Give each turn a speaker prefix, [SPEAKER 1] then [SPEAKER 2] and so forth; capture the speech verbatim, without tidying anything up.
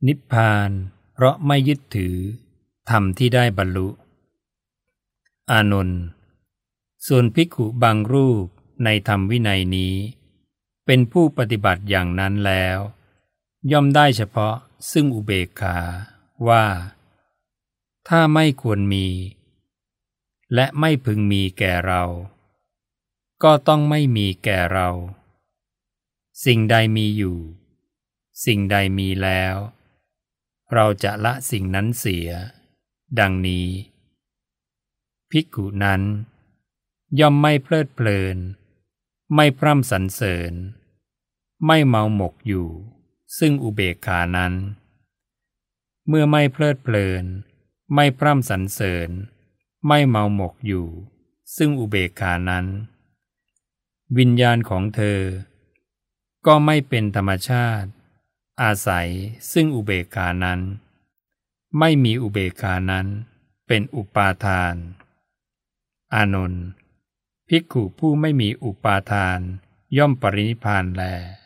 [SPEAKER 1] นิพพานเพราะไม่ยึดถือธรรมที่ได้บรรลุอานนท์ส่วนภิกขุบางรูปในธรรมวินัยนี้เป็นผู้ปฏิบัติอย่างนั้นแล้วย่อมได้เฉพาะซึ่งอุเบกขาว่าถ้าไม่ควรมีและไม่พึงมีแก่เราก็ต้องไม่มีแก่เราสิ่งใดมีอยู่สิ่งใดมีแล้วเราจะละสิ่งนั้นเสียดังนี้ภิกขุนั้นย่อมไม่เพลิดเพลินไม่พร่ำสรรเสริญไม่เมาหมกอยู่ซึ่งอุเบกขานั้นเมื่อไม่เพลิดเพลินไม่พร่ำสรรเสริญไม่เมาหมกอยู่ซึ่งอุเบกขานั้นวิญญาณของเธอก็ไม่เป็นธรรมชาติอาศัยซึ่งอุเบกขานั้นไม่มีอุเบกขานั้นเป็นอุปาทานอานนท์ภิกขุผู้ไม่มีอุปาทานย่อมปรินิพพานแล